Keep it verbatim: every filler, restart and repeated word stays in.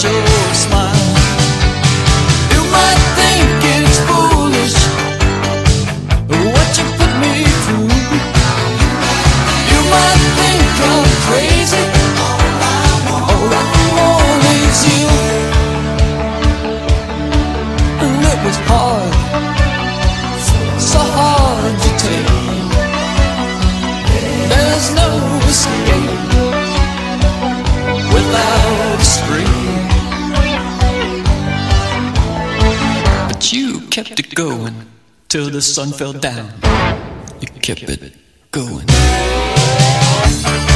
your smile. You might think it's foolish what you put me through. You might think I'm crazy. All I want is you. And it was hard, so hard to take. There's no escape without a string. But you kept it going till the sun fell down. You kept it going.